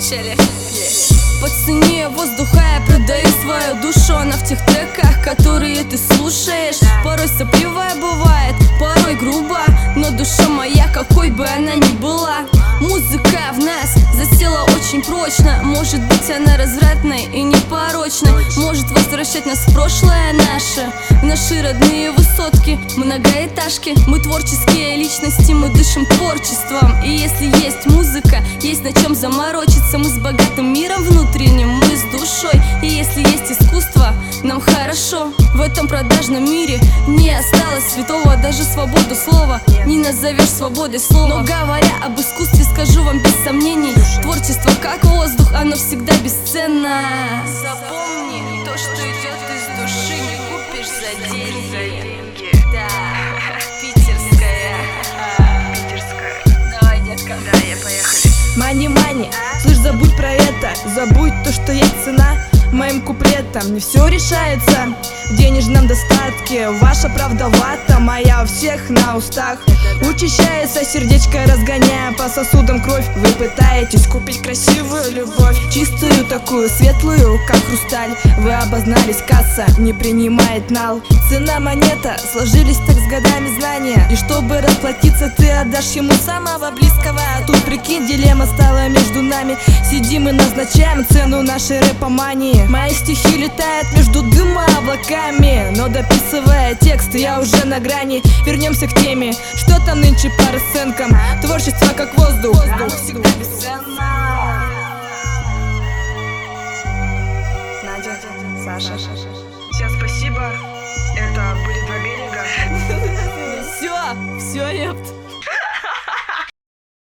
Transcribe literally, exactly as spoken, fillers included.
Скучали. По цене воздуха я продаю свою душу. Она в тех треках, которые ты слушаешь. Порой сопливая бывает, порой грубо, но душа моя, какой бы она ни была. Музыка в нас засела очень прочно. Может быть она развратной и непорочной, может возвращать нас в прошлое наше, в наши родные высотки, многоэтажки. Мы творческие личности, мы дышим творчеством. И если есть музыка, есть на чем заморочиться. Мы с богатым миром внутренним, мы с душой. И если есть искусство, нам хорошо. В этом продажном мире не осталось святого, даже свободу слова не назовешь свободой слова. Но говоря об искусстве, скажу вам без сомнений: творчество как воздух, оно всегда бесценно. Запомни, то, что идет из души, не купишь за деньги. Да, питерская. Питерская. Давай, детка. Да, я поехали. Мани-мани, слышь, забудь про это. Забудь то, что есть цена моим куплетом. Не все решается в денежном достатке. Ваша правда вата, моя у всех на устах. Учащается сердечко, разгоняя по сосудам кровь. Вы пытаетесь купить красивую любовь, чистую такую, светлую, как хрусталь. Вы обознались, касса не принимает нал. Цена монета, сложились так с годами знания. И чтобы расплатиться, ты отдашь ему самого близкого. А тут, прикинь, дилемма стала между нами. Сидим и назначаем цену нашей рэпомании. Мои стихи летают между дыма облаками, но дописывая текст, я уже на грани. Вернемся к теме, что там нынче по расценкам. Творчество как воздух, Оно всегда бесценно. Надя, Саша, всем спасибо. Это были два берега. Все, все, епт.